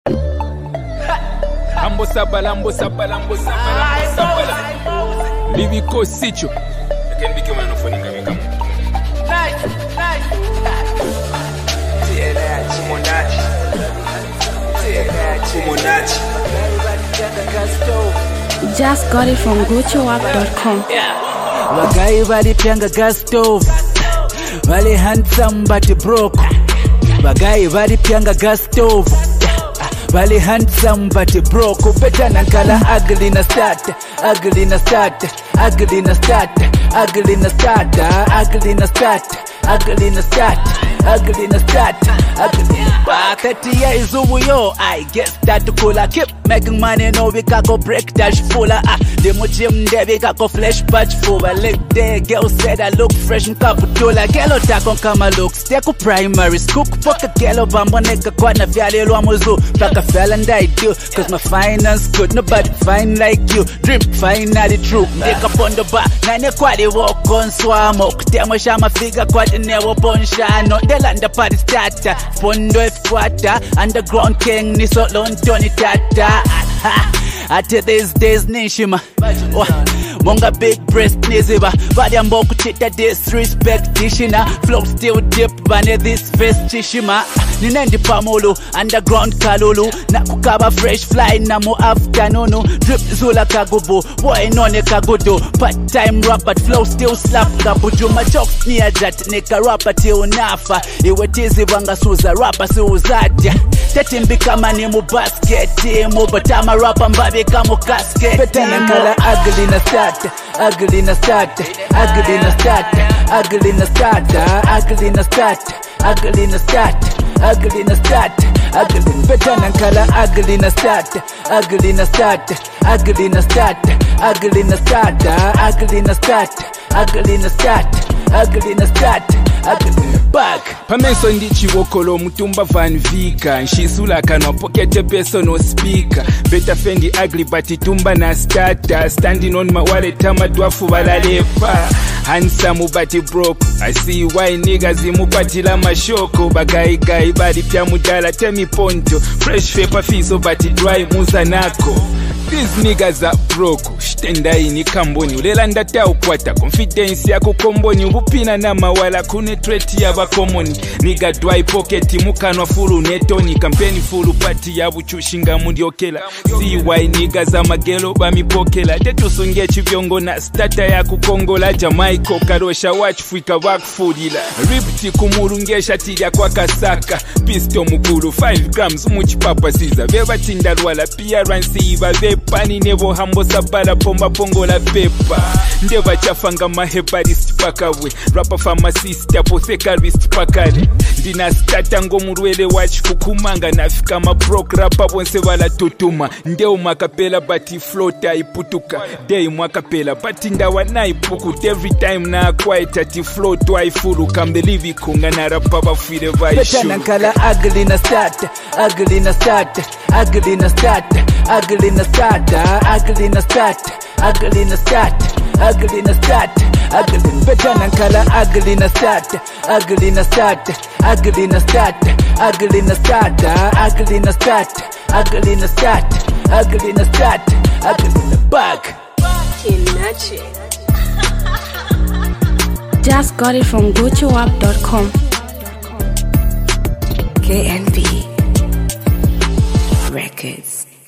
Ambo sabala. Bibi ko sicho. Again biki mwana foninga bika mu. Nice. Just got it from gochoapp.com. Bagai bali pyanga gas stove. Bali handsome but broke. Bagai bali pyanga gas stove. Bali handsome but broke. Better nankala ugly na start. Ugly na start. 30 years yo, I guess that to cool. I keep making money, no we can go break dash full. Demo gym there we can go flesh patch full. I leg there, girl said I look fresh and kaputula. Girl attack on kama look, stay ku primary school. Fuck a girl bambo neka kwa na vyale lwa muzu. Paka fell and I do, cause my finance good. Nobody fine like you, dream finally true. Make up on the bar, nane kwa di walk on swamo. Kutemo shama figure kwa di newo ponshano. Delanda party starter, fondo efuata. Underground king ni so Londoni tata. Ati these days nishima Monga big breast niziba Badi ambo kuchita disrespect tishina Flow still dip bane this face chishima Ninendi pamulu underground kalulu Na kukaba fresh fly na mu afternoonu Drip zula kagubu boy none kagudu Part time rap but flow still slap kabuju Ma jokes ni ajat nika rapper till nafa Iwe tizi banga suza rapper suuzadia Tetimbi kama ni mu basket timu But I'm a rapper mbabi kama casket Better nankala ugly na start Better nankala ugly na start back Pamenso ndichi wokolo mutumba van vika Nshisula kanwa pocket peso no speaker Better fendi ugly but itumba na starter Standing on my wallet amadwafu balalepa Handsome but broke I see why niggas imupatila mashoko Bagai bali pya mudala temi ponto Fresh paper fiso but dry muza nako These niggas are broke Shitenda ini kamboni Ulela ndata ukwata Confidence ya kukomboni Ubupina na mawala kune treti ya bakomoni Nigga dry pocket Mukanwa fulu netoni Kampeni fulu pati ya buchushinga mundiokela See why niggas amagelo bamipokela Tetu sunge chivyongo na stata ya kukongola Jamaiko karosha wachifuika wakufudila Ripti kumurungesha tilya kwa kasaka Pisto mukulu 5 grams muchipapa siza Beba tindalwala pia ransiva Pani nebo hambo sabala pomba pongo la pepa Ndeva chafanga mahebarist pakawe Rapa pharmacist apothecarist pakale Dina stata ngo murwele wachi kukumanga Nafika mabrok rapa bonse wala tutuma Ndeo makapela bati flota iputuka Day mwakapela bati ndawa na ipukut Every time na quiet ati float waifuru Kamdelivi kunga na rapa bafire vaishu Better nankala ugly na start Better nankala ugly na start back Just got it from gochoapp.com. KNB Records.